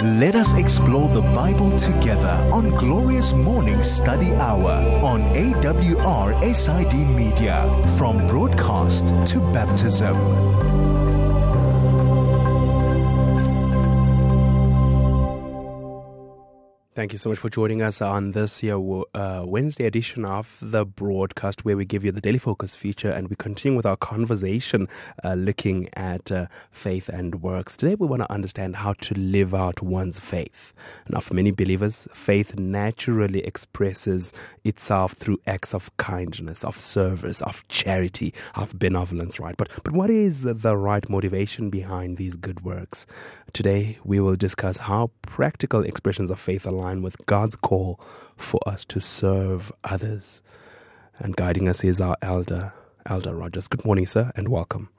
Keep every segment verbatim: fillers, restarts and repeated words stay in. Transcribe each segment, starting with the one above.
Let us explore the Bible together on Glorious Morning Study Hour on A W R S I D Media, from broadcast to baptism. Thank you so much for joining us on this year, uh, Wednesday edition of the broadcast, where we give you the Daily Focus feature, and we continue with our conversation uh, looking at uh, faith and works. Today we want to understand how to live out one's faith. Now, for many believers, faith naturally expresses itself through acts of kindness, of service, of charity, of benevolence, right? But, but what is the right motivation behind these good works? Today we will discuss how practical expressions of faith align with God's call for us to serve others. And guiding us is our elder, Elder Rogers. Good morning, sir, and welcome.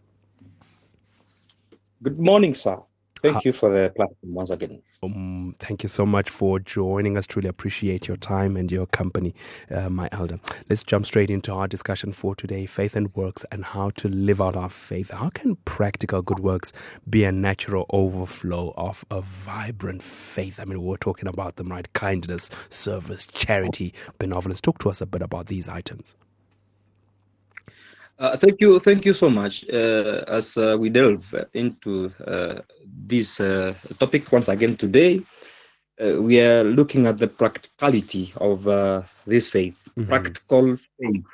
Good morning, sir. Thank How, you for the platform once again. Um, thank you so much for joining us. Truly appreciate your time and your company, uh, my elder. Let's jump straight into our discussion for today, faith and works, and how to live out our faith. How can practical good works be a natural overflow of a vibrant faith? I mean, we're talking about them, right? Kindness, service, charity, benevolence. Talk to us a bit about these items. Uh, thank you, thank you so much. Uh, as uh, we delve into uh, this uh, topic once again today, uh, we are looking at the practicality of uh, this faith, mm-hmm. practical faith.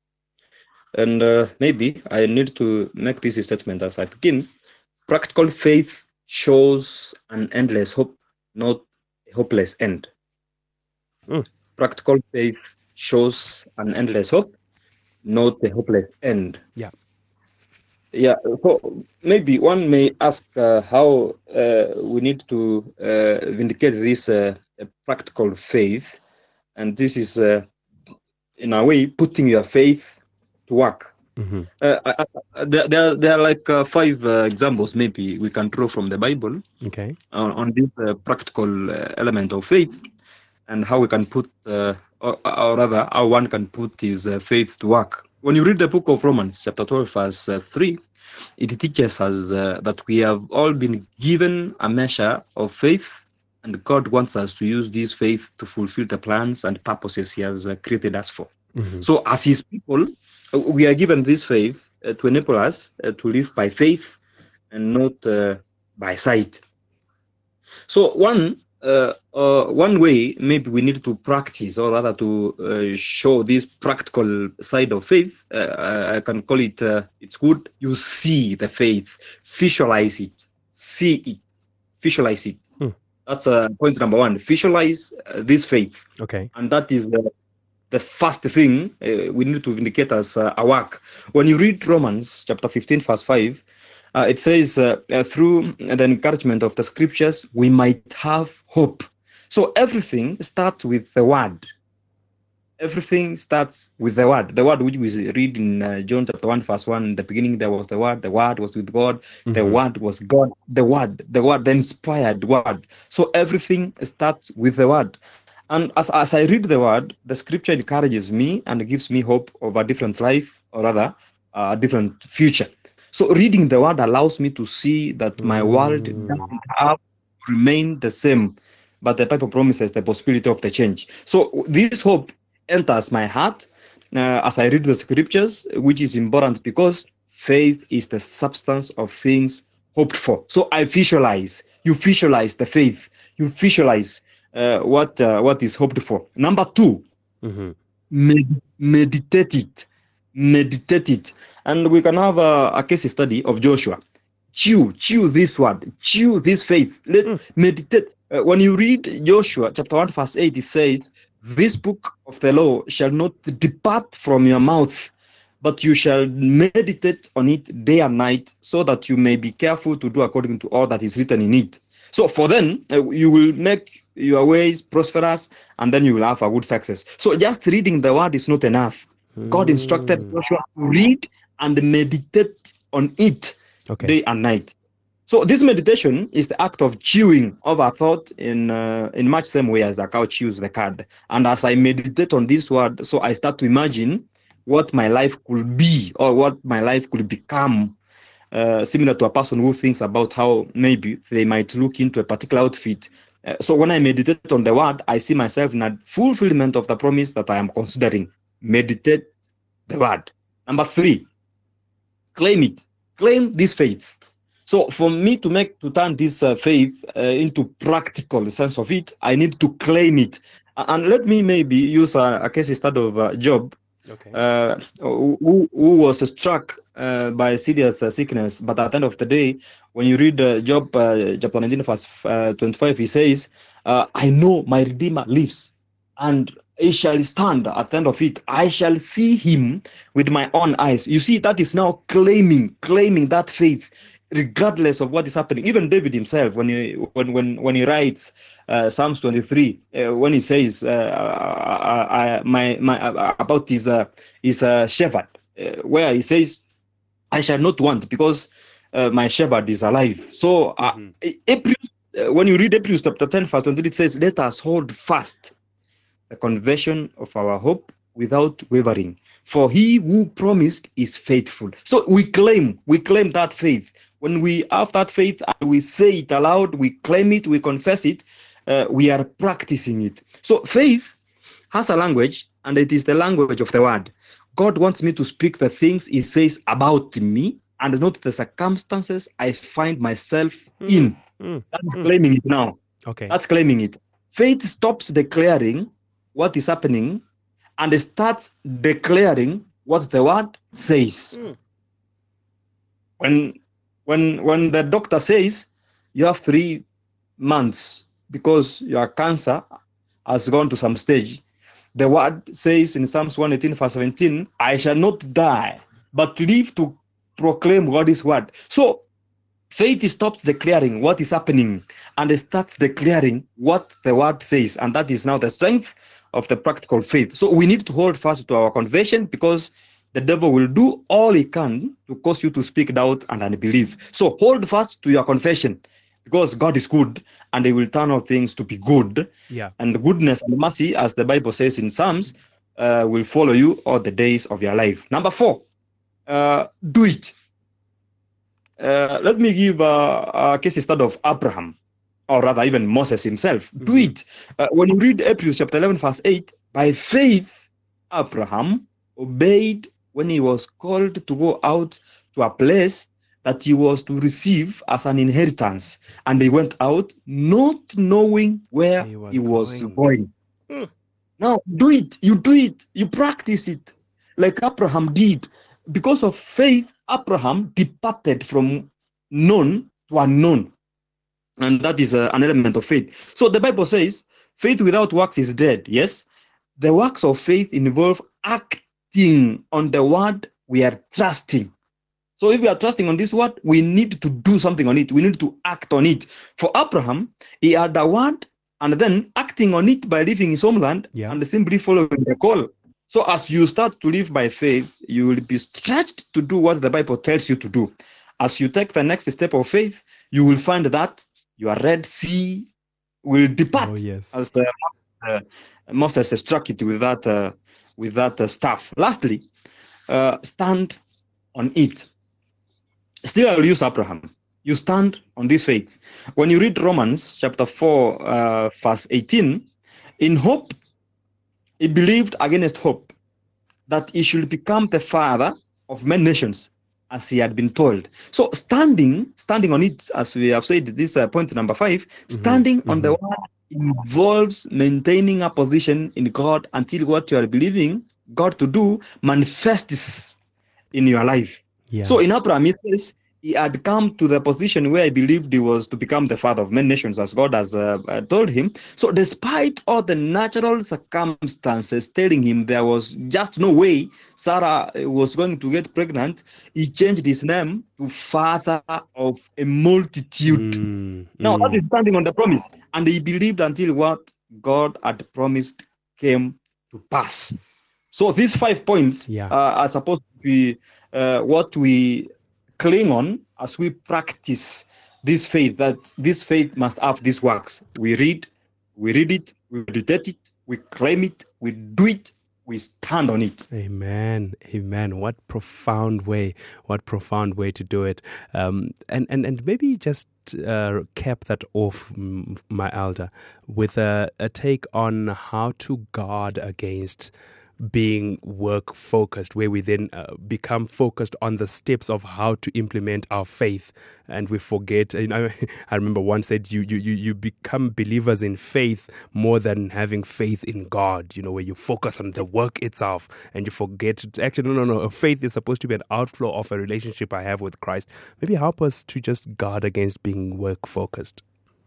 And uh, maybe I need to make this statement as I begin. Practical faith shows an endless hope, not a hopeless end. Mm. Practical faith shows an endless hope, not the hopeless end. Yeah. Yeah. So maybe one may ask uh, how uh, we need to uh, vindicate this uh, practical faith. And this is, uh, in a way, putting your faith to work. Mm-hmm. Uh, I, I, there, there, there are like uh, five uh, examples maybe we can draw from the Bible. Okay. On, on this uh, practical uh, element of faith, and how we can put uh, Or, or rather, how one can put his uh, faith to work. When you read the book of Romans, chapter twelve, verse uh, three, it teaches us uh, that we have all been given a measure of faith, and God wants us to use this faith to fulfill the plans and purposes He has uh, created us for. Mm-hmm. So, as His people, we are given this faith uh, to enable us uh, to live by faith and not uh, by sight. So, one. Uh, uh, one way maybe we need to practice, or rather to uh, show this practical side of faith, uh, I can call it, uh, it's good, you see the faith, visualize it, see it, visualize it. Hmm. That's uh, point number one, visualize uh, this faith. Okay. And that is the, the first thing uh, we need to vindicate as uh, our work. When you read Romans chapter fifteen, verse five, Uh, it says, uh, uh, through the encouragement of the scriptures, we might have hope. So everything starts with the word. Everything starts with the word. The word which we read in uh, John chapter one, verse one, in the beginning there was the word, the word was with God, mm-hmm. the word was God, the word, the word, the inspired word. So everything starts with the word. And as, as I read the word, the scripture encourages me and gives me hope of a different life, or rather, uh, a different future. So reading the word allows me to see that my mm. world doesn't have to remain the same, but the Bible promises the possibility of the change. So this hope enters my heart uh, as I read the scriptures, which is important because faith is the substance of things hoped for. So I visualize, you visualize the faith, you visualize uh, what uh, what is hoped for. Number two, mm-hmm. med- meditate it. Meditate it. And we can have a, a case study of Joshua. Chew, chew this word, chew this faith. Let mm. meditate. Uh, when you read Joshua chapter one, verse eight, it says, this book of the law shall not depart from your mouth, but you shall meditate on it day and night, so that you may be careful to do according to all that is written in it. So for then, uh, you will make your ways prosperous, and then you will have a good success. So just reading the word is not enough. God instructed Joshua to read and meditate on it okay. day and night. So this meditation is the act of chewing of a thought in uh, in much same way as the cow chews the cud. And as I meditate on this word, so I start to imagine what my life could be or what my life could become uh, similar to a person who thinks about how maybe they might look into a particular outfit. Uh, so when I meditate on the word, I see myself in a fulfillment of the promise that I am considering. Meditate the word. Number three, claim it. Claim this faith. So for me to make to turn this uh, faith uh, into practical sense of it, I need to claim it. And let me maybe use a, a case study of uh, Job, Okay. uh, who, who was struck uh, by serious uh, sickness. But at the end of the day, when you read uh, Job uh, chapter nineteen, verse uh, twenty-five, he says, uh, I know my Redeemer lives, and he shall stand at the end of it. I shall see him with my own eyes. You see, that is now claiming, claiming that faith, regardless of what is happening. Even David himself, when he when when when he writes uh, Psalms twenty-three, uh, when he says uh, I, I, my my uh, about his uh, his uh, shepherd, uh, where he says, "I shall not want, because uh, my shepherd is alive." So, uh, mm-hmm. April, uh, when you read Hebrews chapter ten, verse twenty, it says, "Let us hold fast the confession of our hope without wavering, for he who promised is faithful." So we claim, we claim that faith. When we have that faith and we say it aloud, we claim it, we confess it, uh, we are practicing it. So faith has a language, and it is the language of the word. God wants me to speak the things he says about me and not the circumstances I find myself mm. in. Mm. That's mm. claiming it now. Okay. That's claiming it. Faith stops declaring what is happening and starts declaring what the word says. Mm. When when when the doctor says you have three months because your cancer has gone to some stage, the word says in Psalms one eighteen, verse seventeen, I shall not die, but live to proclaim God's word. So faith stops declaring what is happening and starts declaring what the word says, and that is now the strength of the practical faith. So we need to hold fast to our confession, because the devil will do all he can to cause you to speak doubt and unbelief. So hold fast to your confession, because God is good and he will turn all things to be good. Yeah. And goodness and mercy, as the Bible says in Psalms, uh, will follow you all the days of your life. Number four, uh, do it. Uh, let me give uh, a case study of Abraham, or rather even Moses himself. Mm-hmm. Do it. Uh, when you read Hebrews chapter eleven, verse eight, by faith, Abraham obeyed when he was called to go out to a place that he was to receive as an inheritance. And he went out not knowing where he was, he was going. going. Mm. Now, do it. You do it. You practice it like Abraham did. Because of faith, Abraham departed from known to unknown. And that is uh, an element of faith. So the Bible says, faith without works is dead. Yes, the works of faith involve acting on the word we are trusting. So if we are trusting on this word, we need to do something on it. We need to act on it. For Abraham, he had the word and then acting on it by leaving his homeland yeah. and simply following the call. So as you start to live by faith, you will be stretched to do what the Bible tells you to do. As you take the next step of faith, you will find that your Red Sea will depart. Oh, yes. As uh, uh, Moses struck it with that uh, with that uh, staff. Lastly, uh, stand on it. Still, I will use Abraham. You stand on this faith. When you read Romans chapter four, uh, verse eighteen, in hope, he believed against hope that he should become the father of many nations, as he had been told. So standing, standing on it, as we have said, this uh, point number five, standing mm-hmm. on mm-hmm. the word involves maintaining a position in God until what you are believing God to do manifests in your life. Yeah. So in Abraham, it says he had come to the position where he believed he was to become the father of many nations, as God has uh, uh, told him. So despite all the natural circumstances telling him there was just no way Sarah was going to get pregnant, he changed his name to father of a multitude. Mm, now, mm. that is standing on the promise. And he believed until what God had promised came to pass. So these five points yeah. uh, are supposed to be uh, what we cling on as we practice this faith, that this faith must have these works. We read, we read it, we meditate it, we claim it, we do it, we stand on it. Amen. Amen. What profound way. What profound way to do it. Um, and, and, and maybe just uh, cap that off, m- my elder, with a, a take on how to guard against being work focused, where we then uh, become focused on the steps of how to implement our faith, and we forget. You know, I remember one said, "You you you you become believers in faith more than having faith in God." You know, where you focus on the work itself and you forget. To, actually, no, no, no. Faith is supposed to be an outflow of a relationship I have with Christ. Maybe help us to just guard against being work focused.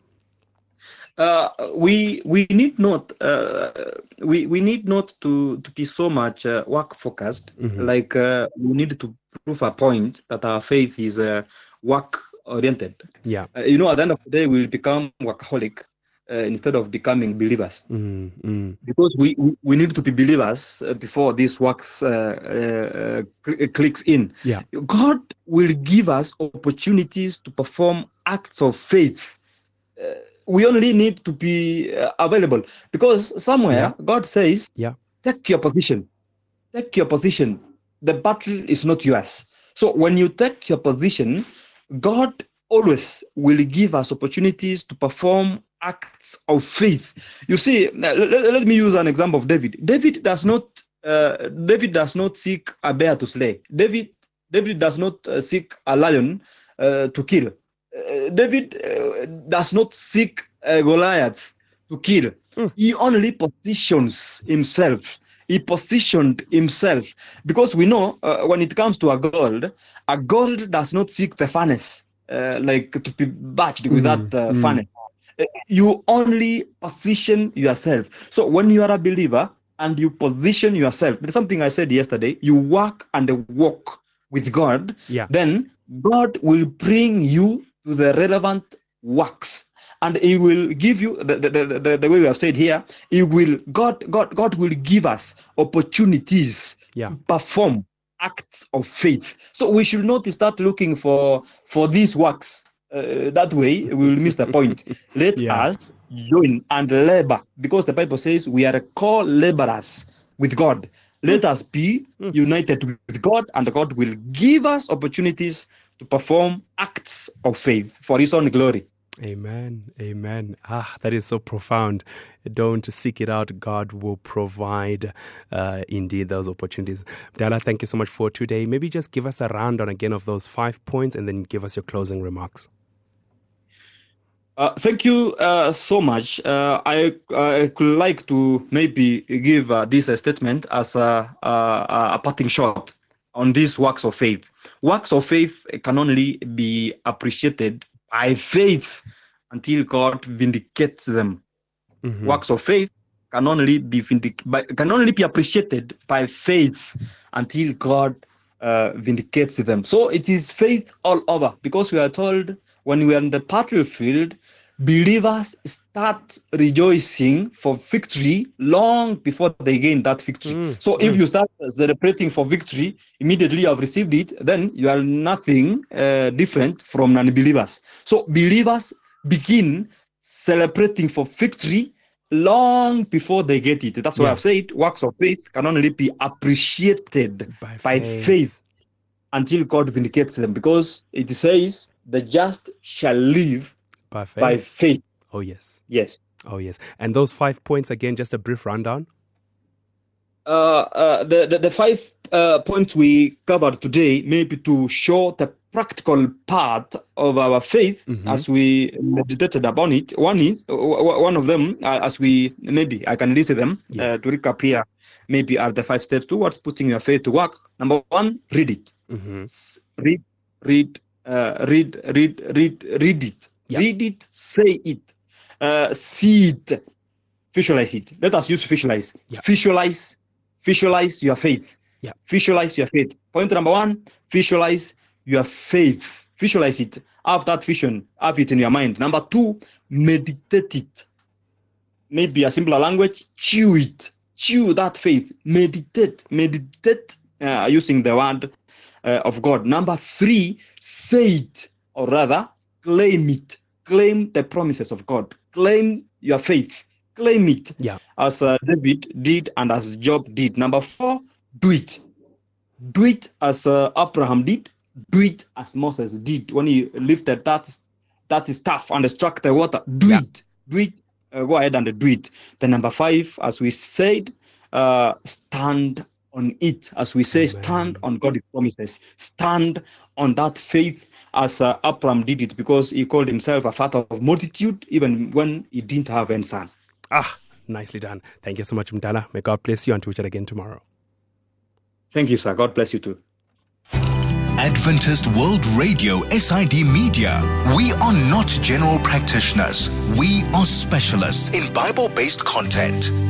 Uh, we we need not uh, we we need not to to be so much uh, work focused. Mm-hmm. Like uh, we need to prove a point that our faith is uh, work oriented. Yeah, uh, you know, at the end of the day, we'll become workaholic uh, instead of becoming believers. Mm-hmm. Because we we need to be believers uh, before this works uh, uh, uh, clicks in. Yeah, God will give us opportunities to perform acts of faith. Uh, we only need to be uh, available, because somewhere yeah. God says, yeah. take your position. Take your position. The battle is not yours. So when you take your position, God always will give us opportunities to perform acts of faith. You see, let, let me use an example of David. David does not uh, David does not seek a bear to slay. David David does not uh, seek a lion uh, to kill. Uh, David uh, does not seek uh, Goliath to kill. Mm. He only positions himself. He positioned himself, because we know uh, when it comes to a gold, a gold does not seek the furnace, uh, like to be batched with mm. that uh, mm. furnace. Uh, you only position yourself. So when you are a believer and you position yourself, there's something I said yesterday, you work and walk with God, yeah. then God will bring you to the relevant works, and He will give you the, the, the, the, the way we have said here. He will God God God will give us opportunities yeah. to perform acts of faith. So we should not start looking for for these works. Uh, that way we will miss the point. Let yeah. us join and labor, because the Bible says we are co-laborers with God. Let mm. us be mm. united with God, and God will give us opportunities to perform acts of faith for His own glory. Amen. Amen. Ah, that is so profound. Don't seek it out. God will provide uh, indeed those opportunities. Dala, thank you so much for today. Maybe just give us a rundown again of those five points and then give us your closing remarks. Uh, thank you uh, so much. Uh, I, I could like to maybe give uh, this uh, statement as a, a, a parting shot on these works of faith. Works of faith can only be appreciated by faith until God vindicates them. Mm-hmm. Works of faith can only be vindic- by, can only be appreciated by faith until God uh, vindicates them. So it is faith all over, because we are told when we are in the battlefield, believers start rejoicing for victory long before they gain that victory. Mm, so mm. if you start celebrating for victory, immediately you have received it, then you are nothing uh, different from non-believers. So believers begin celebrating for victory long before they get it. That's yeah. why I've said works of faith can only be appreciated by, by faith. faith until God vindicates them, because it says the just shall live By faith. By faith. Oh, yes. Yes. Oh, yes. And those five points, again, just a brief rundown. Uh, uh, the, the, the five uh, points we covered today, maybe to show the practical part of our faith mm-hmm. as we meditated upon it. One is, one of them, uh, as we, maybe I can list them yes. uh, to recap here, maybe are the five steps towards putting your faith to work. Number one, read it. Mm-hmm. Read, read, uh, read, read, read, read it. Yep. Read it, say it, uh, see it, visualize it. Let us use visualize. Yep. Visualize, visualize your faith. Yep. Visualize your faith. Point number one, visualize your faith. Visualize it. Have that vision. Have it in your mind. Number two, meditate it. Maybe a simpler language, chew it. Chew that faith. Meditate. Meditate uh, using the word uh, of God. Number three, say it, or rather, claim it. Claim the promises of God. Claim your faith. claim it Yeah. as uh, David did and as Job did. Number four, do it. Do it as uh, Abraham did. Do it as Moses did when he lifted that that staff and struck the water. Do Yeah. it. Do it. Uh, go ahead and do it. Then number five, as we said, uh, stand on it. As we say, Amen. stand on God's promises. Stand on that faith as uh, Abraham did it, because he called himself a father of multitude even when he didn't have any son. Ah, nicely done. Thank you so much, Mdala. May God bless you, until we chat again tomorrow. Thank you, sir. God bless you too. Adventist World Radio S I D Media. We are not general practitioners. We are specialists in Bible-based content.